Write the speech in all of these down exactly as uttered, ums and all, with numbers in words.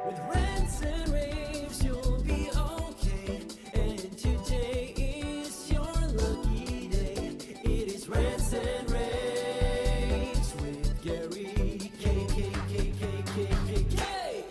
With rants and raves, you'll be okay. And today is your lucky day. It is Rants and Raves with Gary K. K. K. K. K. K. K.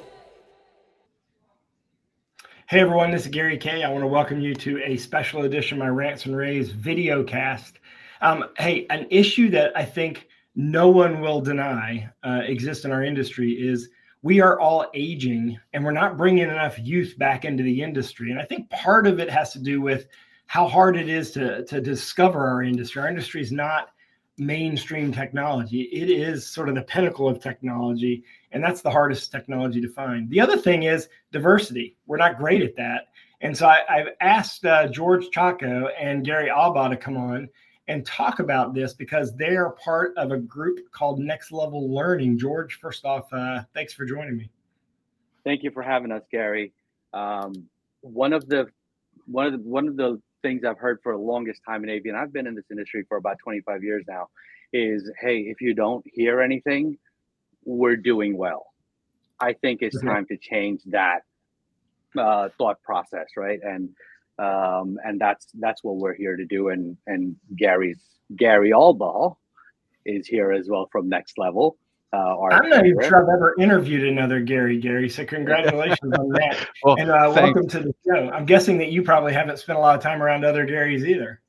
Hey everyone, this is Gary K. I want to welcome you to a special edition of my Rants and Raves video cast. Um, hey, an issue that I think no one will deny uh, exists in our industry is we are all aging and we're not bringing enough youth back into the industry. And I think part of it has to do with how hard it is to, to discover our industry. Our industry is not mainstream technology. It is sort of the pinnacle of technology, and that's the hardest technology to find. The other thing is diversity. We're not great at that. And so I, I've asked uh, George Chaco and Gary Alba to come on and talk about this because they are part of a group called Next Level Learning. George, first off, uh, thanks for joining me. Thank you for having us, Gary. Um, one of the one of the one of the things I've heard for the longest time in A V, and I've been in this industry for about twenty-five years now, is hey, if you don't hear anything, we're doing well. I think it's time to change that uh, thought process, right? And um, and that's that's what we're here to do. And and Gary's Gary Alba is here as well from Next Level. Uh, I'm not even sure I've ever interviewed another Gary, Gary. So congratulations on that. Well, and uh, welcome to the show. I'm guessing that you probably haven't spent a lot of time around other Garys either.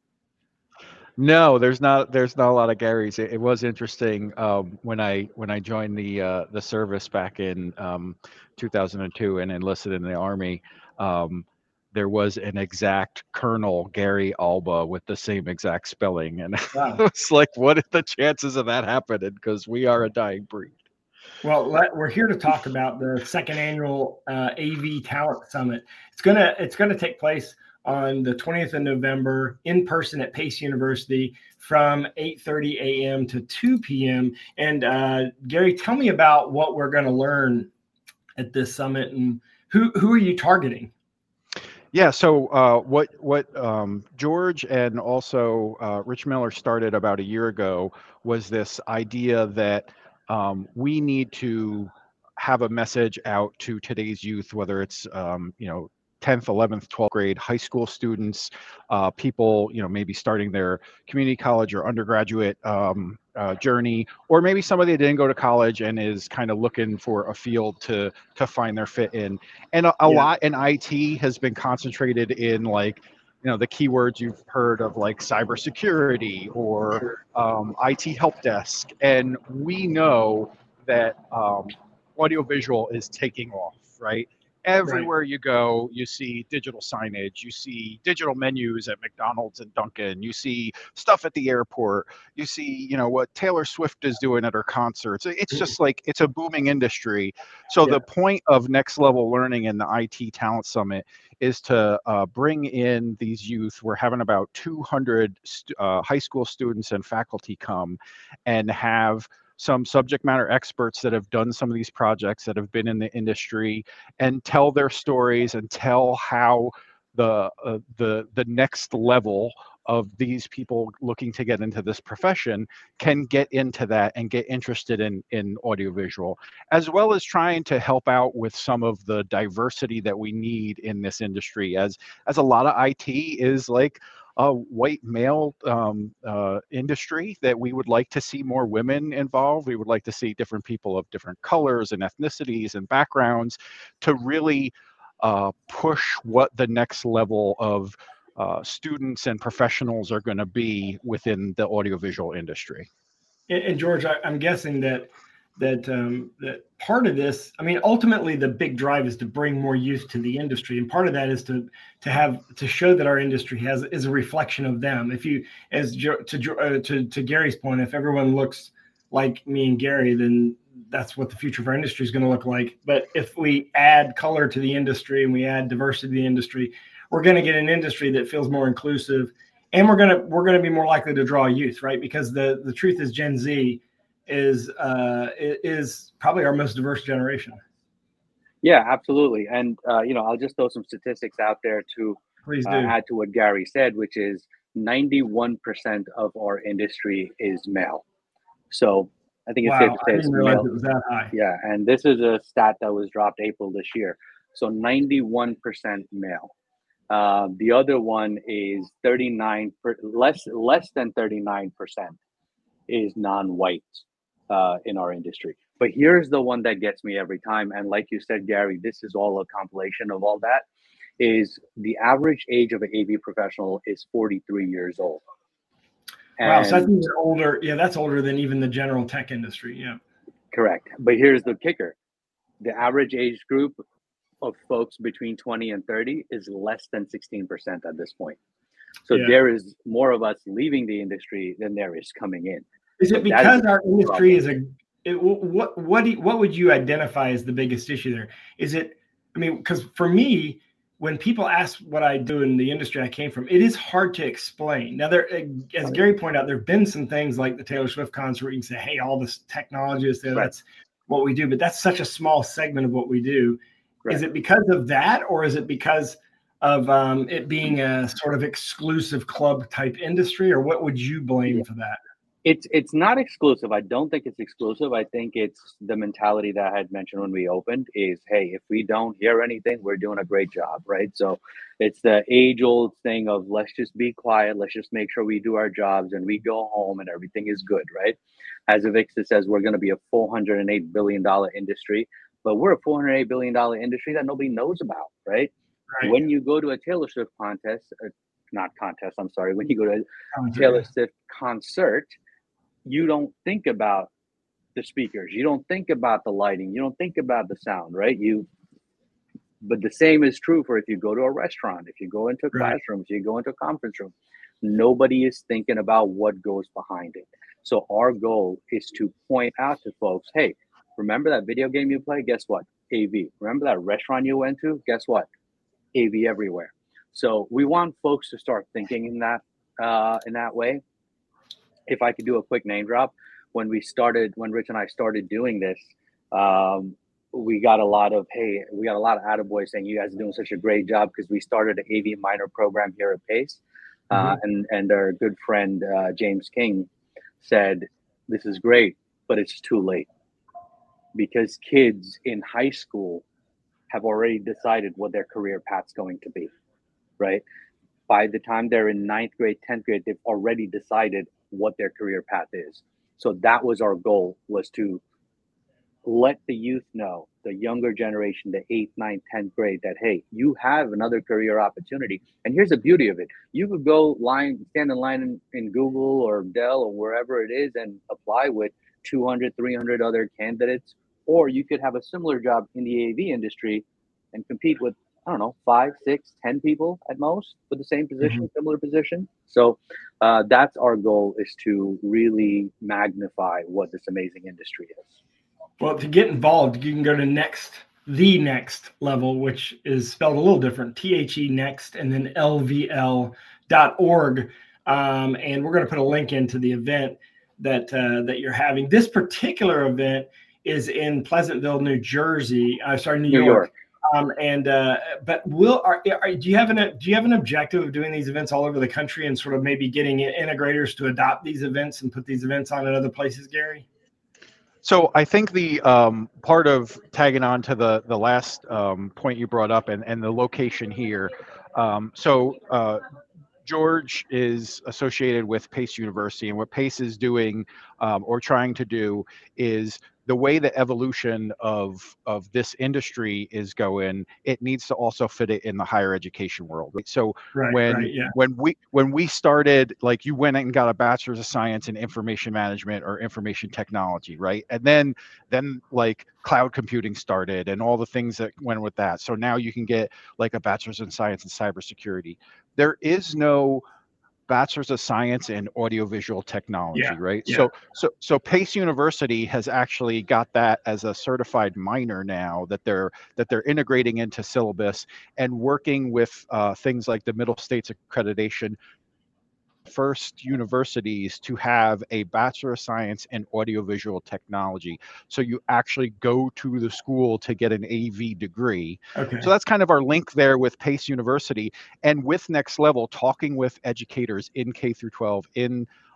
No, there's not. There's not a lot of Garys. It, it was interesting um, when I when I joined the uh, the service back in um, two thousand two and enlisted in the Army. Um, there was an exact Colonel Gary Alba with the same exact spelling, and wow. It's like, what are the chances of that happening? Because we are a dying breed. Well, let, we're here to talk about the second annual uh, A V Talent Summit. It's gonna it's gonna take place on the twentieth of November in person at Pace University from eight thirty a.m. to two p.m. And uh, Gary, tell me about what we're going to learn at this summit and who who are you targeting? Yeah, so uh, what what um, George and also uh, Rich Miller started about a year ago was this idea that um, we need to have a message out to today's youth, whether it's um, you know tenth, eleventh, twelfth grade, high school students, uh, people, you know, maybe starting their community college or undergraduate um, uh, journey, or maybe somebody that didn't go to college and is kind of looking for a field to to find their fit in. And a, a yeah. lot in I T has been concentrated in like, you know, the keywords you've heard of like cybersecurity or um, I T help desk. And we know that um, audiovisual is taking off, right? Everywhere right. you go, you see digital signage, you see digital menus at McDonald's and Dunkin', you see stuff at the airport, you see, you know, what Taylor Swift is doing at her concerts. It's just like, it's a booming industry. So yeah. the point of Next Level Learning and the I T Talent Summit is to uh, bring in these youth. We're having about two hundred st- uh, high school students and faculty come and have some subject matter experts that have done some of these projects, that have been in the industry, and tell their stories and tell how the uh, the the next level of these people looking to get into this profession can get into that and get interested in in audiovisual, as well as trying to help out with some of the diversity that we need in this industry, as as a lot of I T is like a white male um, uh, industry that we would like to see more women involved. We would like to see different people of different colors and ethnicities and backgrounds to really uh, push what the next level of uh, students and professionals are going to be within the audiovisual industry. And, and George, I, I'm guessing that that um, that part of this, I mean, ultimately the big drive is to bring more youth to the industry, and part of that is to to have to show that our industry has is a reflection of them. If you, as to uh, to to Gary's point, if everyone looks like me and Gary, then that's what the future of our industry is going to look like. But if we add color to the industry and we add diversity to the industry, we're going to get an industry that feels more inclusive, and we're gonna we're going to be more likely to draw youth, right? Because the the truth is, Gen Z is uh, is probably our most diverse generation. Yeah, absolutely. And, uh, you know, I'll just throw some statistics out there to Please do. Uh, add to what Gary said, which is ninety-one percent of our industry is male. So I think it's safe Wow, to I say it's didn't realize male. it was that high. Yeah, and this is a stat that was dropped April this year. So ninety-one percent male. Uh, the other one is thirty-nine per, less less than thirty-nine percent is non-white uh, in our industry. But here's the one that gets me every time, and like you said, Gary, this is all a compilation of all that. Is the average age of an A V professional is forty-three years old. Wow, so that's And even older. Yeah, that's older than even the general tech industry. Yeah. correct. But here's the kicker. The average age group of folks between twenty and thirty is less than sixteen percent at this point. So Yeah. there is more of us leaving the industry than there is coming in. Is So it that is because a our industry is problem. a it, what what do you, what would you identify as the biggest issue there? Is it? I mean, because for me, when people ask what I do in the industry I came from, it is hard to explain. Now, there, as Gary pointed out, there have been some things like the Taylor Swift concert where you can say, "Hey, all this technology is there. Right. That's what we do," but that's such a small segment of what we do. Right. Is it because of that, or is it because of um, it being a sort of exclusive club type industry, or what would you blame Yeah. for that? It's it's not exclusive. I don't think it's exclusive. I think it's the mentality that I had mentioned when we opened is, hey, if we don't hear anything, we're doing a great job, right? So it's the age old thing of let's just be quiet, let's just make sure we do our jobs and we go home and everything is good, right? As Avixa says, we're going to be a four hundred eight billion dollars industry, but we're a four hundred eight billion dollars industry that nobody knows about, right? Right. When you go to a Taylor Swift contest, uh, not contest, I'm sorry, when you go to a Concert, Taylor yeah. Swift concert, you don't think about the speakers, you don't think about the lighting, you don't think about the sound, right? You, but the same is true for if you go to a restaurant, if you go into a Right. classroom, if you go into a conference room, nobody is thinking about what goes behind it. So our goal is to point out to folks, hey, remember that video game you play? Guess what? A V. Remember that restaurant you went to? Guess what? A V everywhere. So we want folks to start thinking in that uh, in that way. If I could do a quick name drop, when we started, when Rich and I started doing this, um, we got a lot of, hey, we got a lot of attaboys saying you guys are doing such a great job because we started an A V minor program here at Pace. Uh, Mhm. and, and our good friend, uh, James King, said, this is great, but it's too late. Because kids in high school have already decided what their career path's going to be, right? By the time they're in ninth grade, tenth grade, they've already decided what their career path is. So that was our goal, was to let the youth know, the younger generation, the eighth, ninth, tenth grade, that, hey, you have another career opportunity. And here's the beauty of it. You could go line, stand in line in, in Google or Dell or wherever it is and apply with two hundred, three hundred other candidates, or you could have a similar job in the A V industry and compete with, I don't know, five, six, ten people at most for the same position, Mhm. similar position. So uh, that's our goal, is to really magnify what this amazing industry is. Well, to get involved, you can go to next, the next level, which is spelled a little different, T H E next, and then L V L dot org. Um, and we're going to put a link into the event that uh, that you're having. This particular event is in Pleasantville, New Jersey. Uh, sorry, New, New York. York. Um, and uh, but will are, are do you have an do you have an objective of doing these events all over the country and sort of maybe getting integrators to adopt these events and put these events on in other places, Gary? So I think the um, part of tagging on to the the last um, point you brought up and, and the location here. Um, so uh, George is associated with Pace University, and what Pace is doing um, or trying to do is the way the evolution of of this industry is going. It needs to also fit it in the higher education world. Right? So Right, when right, yeah. when we when we started, like you went and got a bachelor's of science in information management or information technology, right? And then then like cloud computing started and all the things that went with that. So now you can get like a bachelor's in science in cybersecurity. There is no bachelor's of science in audiovisual technology, Yeah, right? yeah. So so so Pace University has actually got that as a certified minor now that they're that they're integrating into syllabus and working with uh, things like the Middle States Accreditation, first universities to have a Bachelor of Science in Audiovisual Technology. So you actually go to the school to get an A V degree. Okay. So that's kind of our link there with Pace University. And with Next Level, talking with educators in K through twelve, in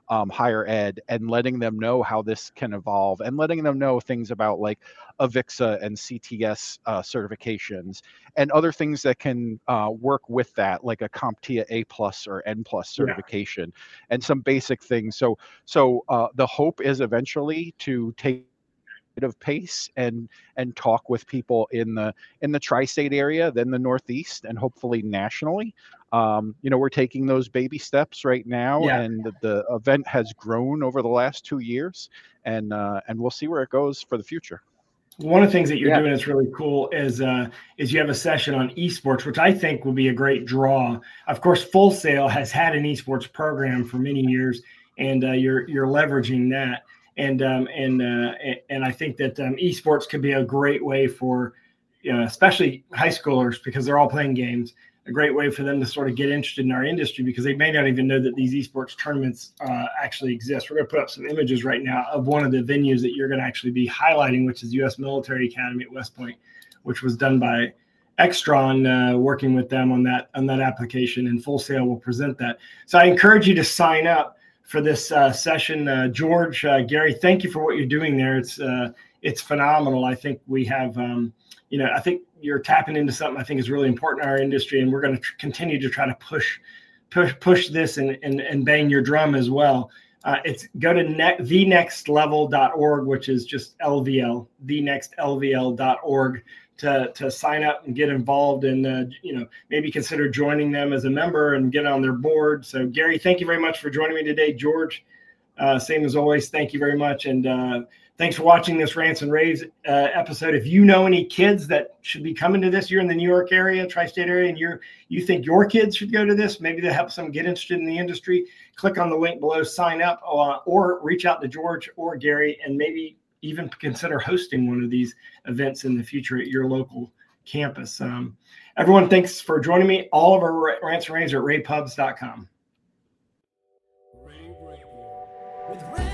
um, higher ed, and letting them know how this can evolve, and letting them know things about like Avixa and C T S uh, certifications and other things that can uh, work with that, like a CompTIA A plus or N plus certification, yeah. and some basic things. So, so uh, the hope is eventually to take of pace and and talk with people in the in the tri-state area, then the Northeast, and hopefully nationally. Um, you know, we're taking those baby steps right now, yeah. and the, the event has grown over the last two years, and uh, and we'll see where it goes for the future. One of the things that you're Yeah. doing that's really cool is uh, is you have a session on esports, which I think will be a great draw. Of course, Full Sail has had an esports program for many years, and uh, you're you're leveraging that. And um, and uh, and I think that um, esports could be a great way for, you know, especially high schoolers, because they're all playing games. A great way for them to sort of get interested in our industry, because they may not even know that these esports tournaments uh, actually exist. We're going to put up some images right now of one of the venues that you're going to actually be highlighting, which is U S Military Academy at West Point, which was done by Extron, uh, working with them on that on that application, and Full Sail will present that. So I encourage you to sign up for this uh, session. uh, George, uh, Gary, thank you for what you're doing there. It's uh, it's phenomenal. I think we have, um, you know, I think you're tapping into something I think is really important in our industry, and we're going to tr- continue to try to push push push this and and, and bang your drum as well. Uh, it's go to ne- the next level dot org, which is just L V L, the next L V L dot org. To, to sign up and get involved, and uh, you know, maybe consider joining them as a member and get on their board. So Gary, thank you very much for joining me today. George, uh, same as always, thank you very much. And uh, thanks for watching this Rants and Raves uh, episode. If you know any kids that should be coming to this, you're in the New York area, tri-state area, and you're, you think your kids should go to this, maybe to help them get interested in the industry, click on the link below, sign up, uh, or reach out to George or Gary, and maybe even consider hosting one of these events in the future at your local campus. Um, everyone, thanks for joining me. All of our Rants and Raves are at ray pubs dot com. Ray Radio with Ray.